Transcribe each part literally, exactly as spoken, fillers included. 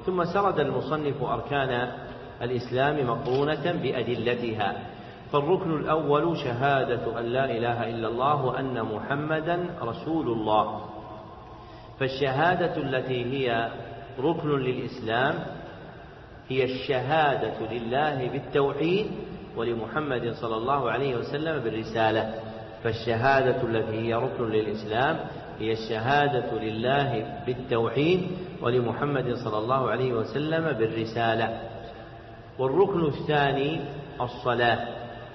ثم سرد المصنف أركان الإسلام مقرونة بأدلتها. فالركن الأول شهادة أن لا إله إلا الله وأن محمدا رسول الله. فالشهادة التي هي ركن للإسلام هي الشهادة لله بالتوحيد ولمحمد صلى الله عليه وسلم بالرسالة. فالشهادة التي هي ركن للإسلام هي الشهادة لله بالتوحيد ولمحمد صلى الله عليه وسلم بالرسالة. والركن الثاني الصلاة.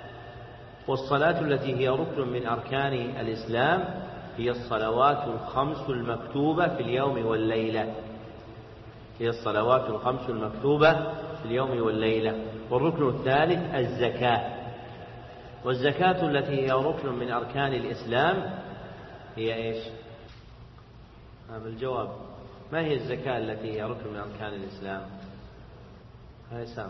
والصلاة التي هي ركن من أركان الإسلام هي الصلوات الخمس المكتوبة في اليوم والليلة. هي الصلوات الخمس المكتوبة في اليوم والليلة. والركن الثالث الزكاة. والزكاة التي هي ركن من أركان الإسلام هي إيش؟ هذا الجواب. ما هي الزكاة التي هي ركن من أركان الإسلام؟ هاي سامر.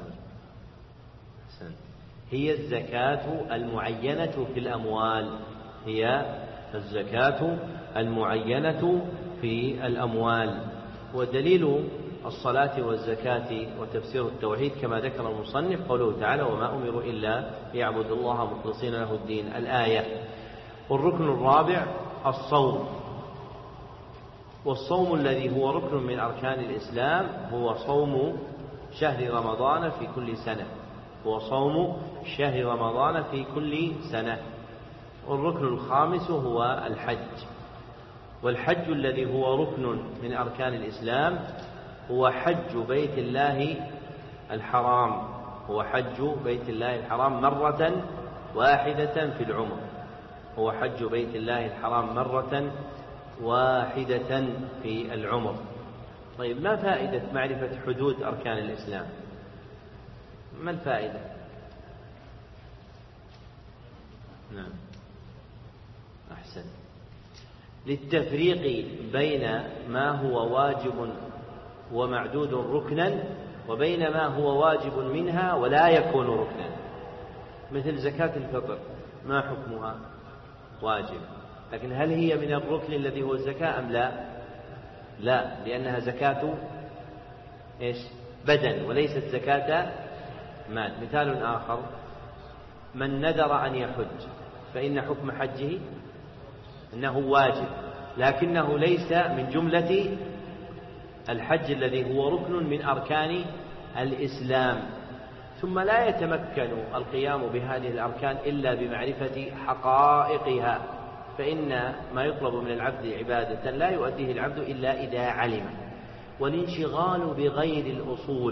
حسن. هي الزكاة المعينة في الأموال. هي الزكاة المعينة في الأموال. ودليل الصلاة والزكاة وتفسير التوحيد كما ذكر المصنف قوله تعالى: وما أمروا إلا ليعبدوا الله مخلصين له الدين، الآية. والركن الرابع الصوم. والصوم الذي هو ركن من أركان الإسلام هو صوم شهر رمضان في كل سنة. هو صوم شهر رمضان في كل سنة. والركن الخامس هو الحج. والحج الذي هو ركن من أركان الإسلام هو حج بيت الله الحرام. هو حج بيت الله الحرام مرة واحدة في العمر. هو حج بيت الله الحرام مرة واحدة في العمر. طيب، ما فائدة معرفة حدود أركان الإسلام؟ ما الفائدة؟ نعم، أحسن. للتفريق بين ما هو واجب ومعدود ركنا وبين ما هو واجب منها ولا يكون ركنا. مثل زكاة الفطر، ما حكمها؟ واجب، لكن هل هي من الركن الذي هو الزكاة أم لا؟ لا، لأنها زكاة إيش؟ بدن وليست زكاة مال. مثال آخر: من نذر أن يحج فإن حكم حجه أنه واجب، لكنه ليس من جملة الحج الذي هو ركن من أركان الإسلام. ثم لا يتمكن القيام بهذه الأركان إلا بمعرفة حقائقها، فإن ما يطلب من العبد عبادة لا يؤديه العبد إلا إذا علم. والانشغال بغير الأصول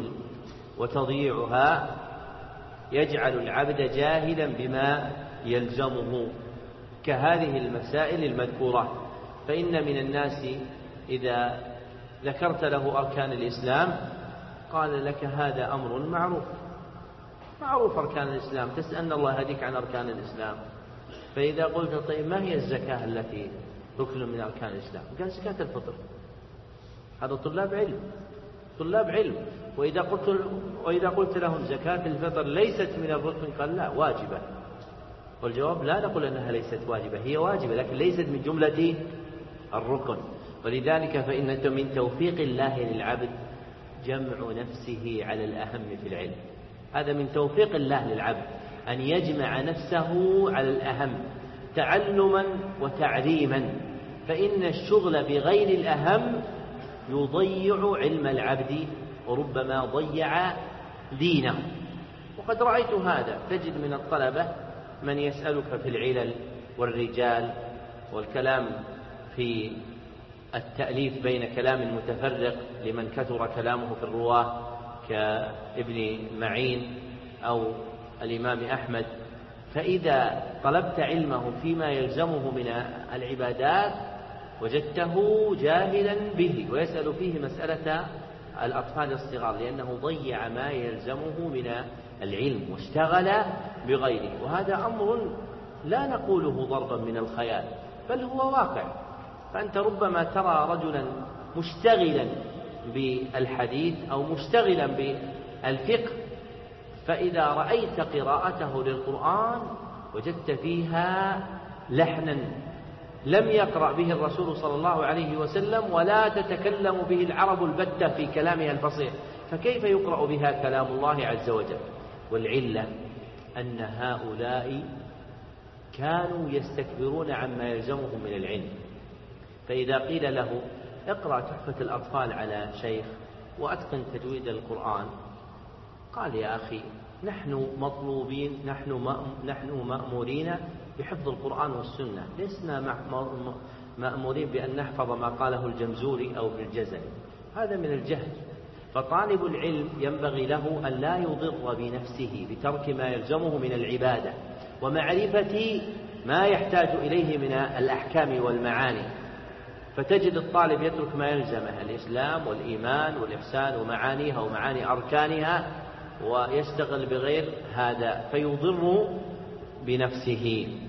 وتضييعها يجعل العبد جاهلا بما يلزمه، كهذه المسائل المذكورة. فإن من الناس إذا ذكرت له أركان الإسلام قال لك هذا أمر معروف معروف أركان الإسلام، تسألن الله هديك عن أركان الإسلام. فإذا قلت طيب ما هي الزكاة التي ركن من أركان الإسلام؟ قال زكاة الفطر. هذا طلاب علم طلاب علم وإذا قلت وإذا قلت لهم زكاة الفطر ليست من الركن قال لا، واجبة. والجواب: لا نقول أنها ليست واجبة، هي واجبة لكن ليست من جملة الركن. ولذلك فإن من توفيق الله للعبد جمع نفسه على الأهم في العلم. هذا من توفيق الله للعبد أن يجمع نفسه على الأهم تعلما وتعليما، فإن الشغل بغير الأهم يضيع علم العبد وربما ضيع دينه. وقد رأيت هذا. تجد من الطلبة من يسألك في العلل والرجال والكلام في التأليف بين كلام متفرق لمن كثر كلامه في الرواة كابن معين أو الإمام أحمد. فإذا طلبت علمه فيما يلزمه من العبادات وجدته جاهلا به ويسأل فيه مسألة الأطفال الصغار، لأنه ضيع ما يلزمه من العلم واشتغل بغيره. وهذا أمر لا نقوله ضربا من الخيال بل هو واقع. فأنت ربما ترى رجلا مشتغلا بالحديث أو مشتغلا بالفقه، فإذا رأيت قراءته للقرآن وجدت فيها لحنا لم يقرأ به الرسول صلى الله عليه وسلم ولا تتكلم به العرب البتة في كلامها الفصيح، فكيف يقرأ بها كلام الله عز وجل؟ والعلة أن هؤلاء كانوا يستكبرون عما يلزمهم من العلم، فإذا قيل له اقرأ تحفة الأطفال على شيخ وأتقن تجويد القرآن، قال يا أخي نحن مطلوبين، نحن نحن مأمورين بحفظ القرآن والسنة، لسنا مأمورين بأن نحفظ ما قاله الجمزوري أو ابن الجزري، هذا من الجهل. فطالب العلم ينبغي له أن لا يضر بنفسه بترك ما يلزمه من العبادة ومعرفة ما يحتاج إليه من الأحكام والمعاني، فتجد الطالب يترك ما يلزمه الإسلام والإيمان والإحسان ومعانيها ومعاني أركانها ويشتغل بغير هذا فيضر بنفسه.